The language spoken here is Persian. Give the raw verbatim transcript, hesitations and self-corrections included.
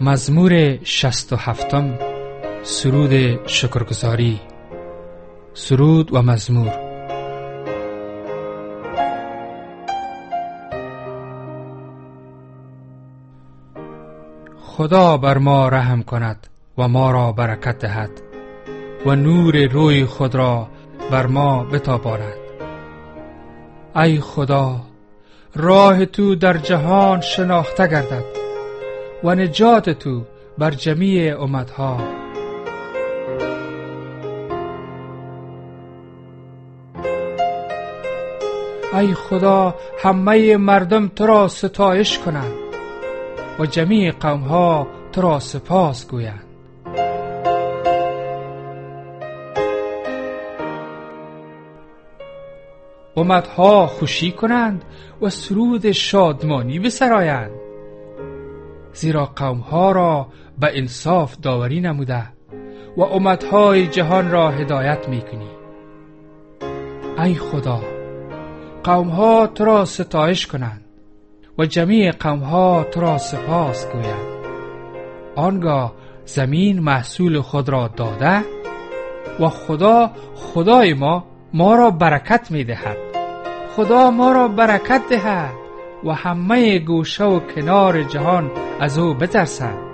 مزمور شصت و هفتم، سرود شکرگزاری. سرود و مزمور. خدا بر ما رحم کند و ما را برکت دهد و نور روی خود را بر ما بتاباند. ای خدا، راه تو در جهان شناخته گردد و نجات تو بر جمیع امتها. ای خدا، همه مردم تو را ستایش کنند و جمیع قومها تو را سپاس گویند. امتها خوشی کنند و سرود شادمانی بسرایند، زیرا قومها را به انصاف داوری نموده و امتهای جهان را هدایت میکنی. ای خدا، قومها تو را ستایش کنند و جمیع قومها تو را سپاس گویند. آنگاه زمین محصول خود را داده و خدا خدای ما ما را برکت میدهد. خدا ما را برکت دهد و همه گوشه و کنار جهان از او بترسد.